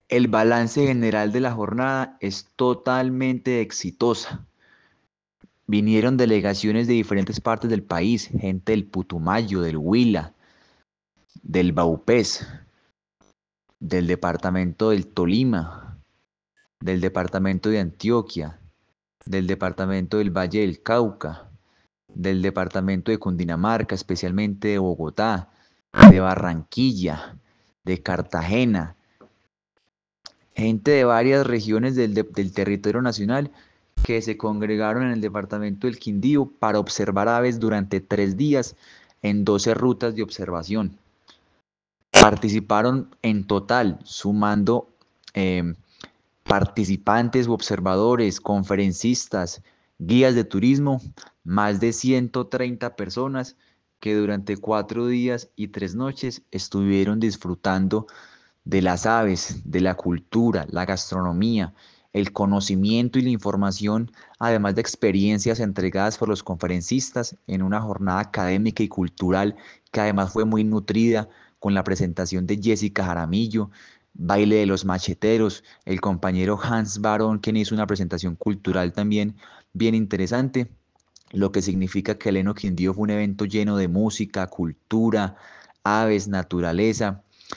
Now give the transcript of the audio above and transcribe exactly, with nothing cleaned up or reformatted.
El balance general de la jornada es totalmente exitosa. Vinieron delegaciones de diferentes partes del país, gente del Putumayo, del Huila, del Baupés, del departamento del Tolima, del departamento de Antioquia, del departamento del Valle del Cauca, del departamento de Cundinamarca, especialmente de Bogotá, de Barranquilla, de Cartagena, gente de varias regiones del, de- del territorio nacional que se congregaron en el departamento del Quindío para observar aves durante tres días en doce rutas de observación. Participaron en total, sumando eh, participantes u observadores, conferencistas, guías de turismo, más de ciento treinta personas que durante cuatro días y tres noches estuvieron disfrutando de las aves, de la cultura, la gastronomía, el conocimiento y la información, además de experiencias entregadas por los conferencistas en una jornada académica y cultural que además fue muy nutrida con la presentación de Jessica Jaramillo, Baile de los Macheteros, el compañero Hans Baron, quien hizo una presentación cultural también bien interesante, lo que significa que el Eno Quindío fue un evento lleno de música, cultura, aves, naturaleza,